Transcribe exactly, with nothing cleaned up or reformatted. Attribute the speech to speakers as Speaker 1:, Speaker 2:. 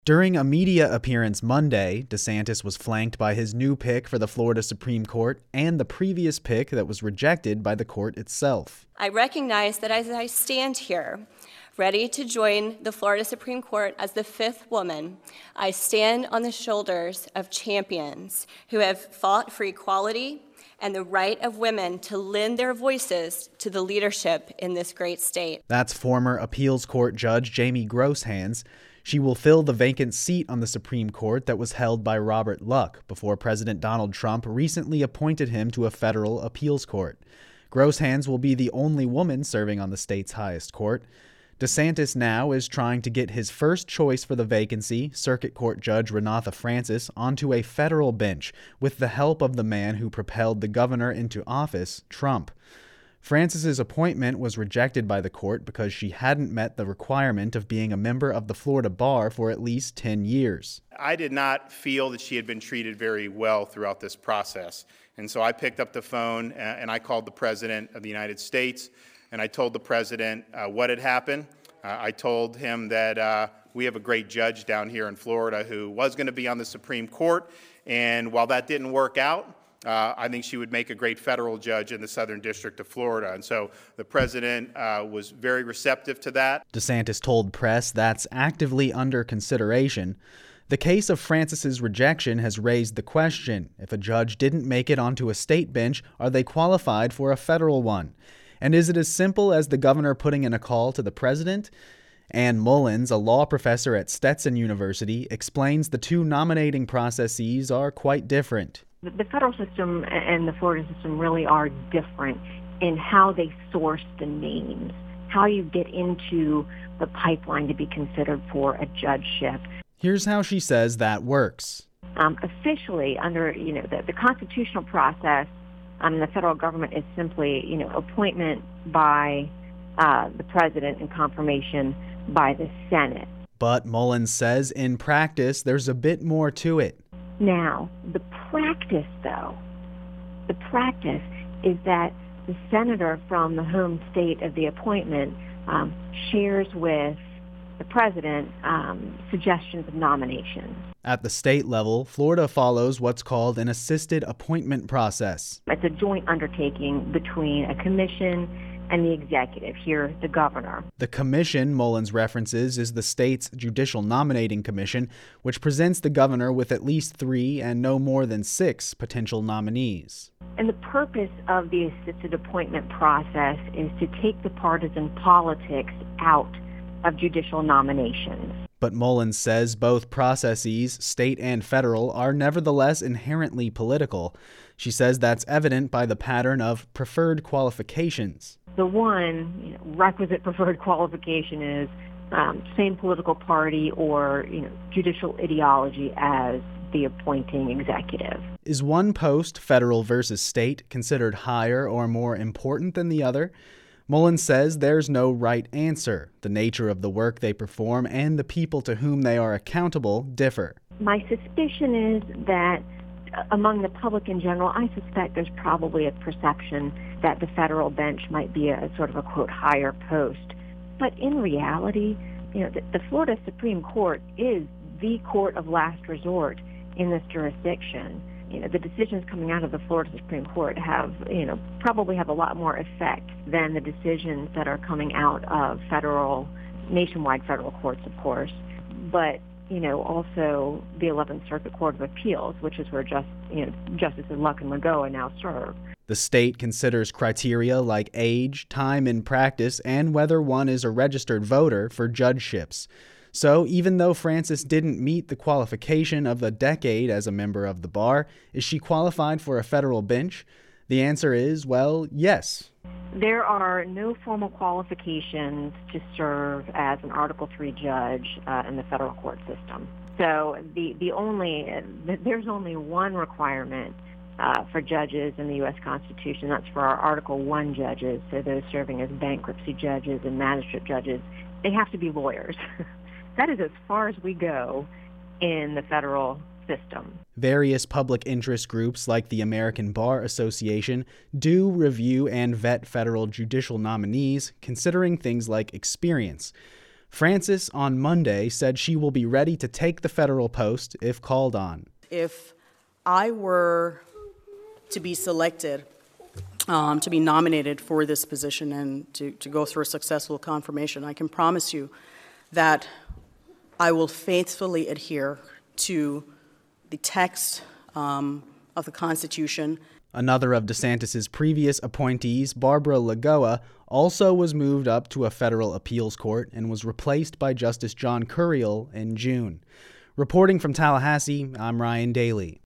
Speaker 1: During a media appearance Monday, DeSantis was flanked by his new pick for the Florida Supreme Court and the previous pick that was rejected by the court itself.
Speaker 2: I recognize that as I stand here, ready to join the Florida Supreme Court as the fifth woman, I stand on the shoulders of champions who have fought for equality and the right of women to lend their voices to the leadership in this great state.
Speaker 1: That's former appeals court judge Jamie Grosshands. She will fill the vacant seat on the Supreme Court that was held by Robert Luck before President Donald Trump recently appointed him to a federal appeals court. Grosshands will be the only woman serving on the state's highest court. DeSantis now is trying to get his first choice for the vacancy, Circuit Court Judge Renatha Francis, onto a federal bench with the help of the man who propelled the governor into office, Trump. Francis's appointment was rejected by the court because she hadn't met the requirement of being a member of the Florida bar for at least ten years.
Speaker 3: I did not feel that she had been treated very well throughout this process. And so I picked up the phone and I called the President of the United States and I told the President uh, what had happened. Uh, I told him that uh, we have a great judge down here in Florida who was going to be on the Supreme Court. And while that didn't work out, Uh, I think she would make a great federal judge in the Southern District of Florida. And so the president uh, was very receptive to that.
Speaker 1: DeSantis told press that's actively under consideration. The case of Francis's rejection has raised the question, if a judge didn't make it onto a state bench, are they qualified for a federal one? And is it as simple as the governor putting in a call to the president? Ann Mullins, a law professor at Stetson University, explains the two nominating processes are quite different.
Speaker 4: The federal system and the Florida system really are different in how they source the names, how you get into the pipeline to be considered for a judgeship.
Speaker 1: Here's how she says that works.
Speaker 4: Um, officially, under you know the, the constitutional process, um, the federal government is simply you know appointment by uh, the president and confirmation by the Senate.
Speaker 1: But Mullins says in practice, there's a bit more to it.
Speaker 4: Now, the practice, though, the practice is that the senator from the home state of the appointment um, shares with the president um, suggestions of nominations.
Speaker 1: At the state level, Florida follows what's called an assisted appointment process.
Speaker 4: It's a joint undertaking between a commission and the executive, here the governor.
Speaker 1: The commission Mullins references is the state's Judicial Nominating Commission, which presents the governor with at least three and no more than six potential nominees.
Speaker 4: And the purpose of the assisted appointment process is to take the partisan politics out of judicial nominations.
Speaker 1: But Mullins says both processes, state and federal, are nevertheless inherently political. She says that's evident by the pattern of preferred qualifications.
Speaker 4: The one you know, requisite preferred qualification is um, same political party or you know judicial ideology as the appointing executive.
Speaker 1: Is one post, federal versus state, considered higher or more important than the other? Mullins says there's no right answer. The nature of the work they perform and the people to whom they are accountable differ.
Speaker 4: My suspicion is that among the public in general, I suspect there's probably a perception that the federal bench might be a sort of a, quote, higher post. But in reality, you know, the, the Florida Supreme Court is the court of last resort in this jurisdiction. You know, the decisions coming out of the Florida Supreme Court have, you know, probably have a lot more effect than the decisions that are coming out of federal, nationwide federal courts, of course. But you know, also the eleventh Circuit Court of Appeals, which is where just, you know, Justices Luck and Lagoa now serve.
Speaker 1: The state considers criteria like age, time in practice, and whether one is a registered voter for judgeships. So even though Francis didn't meet the qualification of a decade as a member of the bar, is she qualified for a federal bench? The answer is, well, yes.
Speaker 4: There are no formal qualifications to serve as an Article three judge uh, in the federal court system. So the, the only, uh, there's only one requirement uh, for judges in the U S Constitution. That's for our Article one judges, so those serving as bankruptcy judges and magistrate judges. They have to be lawyers. That is as far as we go in the federal system.
Speaker 1: Various public interest groups like the American Bar Association do review and vet federal judicial nominees, considering things like experience. Francis on Monday said she will be ready to take the federal post if called on.
Speaker 5: If I were to be selected, um, to be nominated for this position and to, to go through a successful confirmation, I can promise you that I will faithfully adhere to the text um, of the Constitution.
Speaker 1: Another of DeSantis's previous appointees, Barbara Lagoa, also was moved up to a federal appeals court and was replaced by Justice John Curiel in June. Reporting from Tallahassee, I'm Ryan Daly.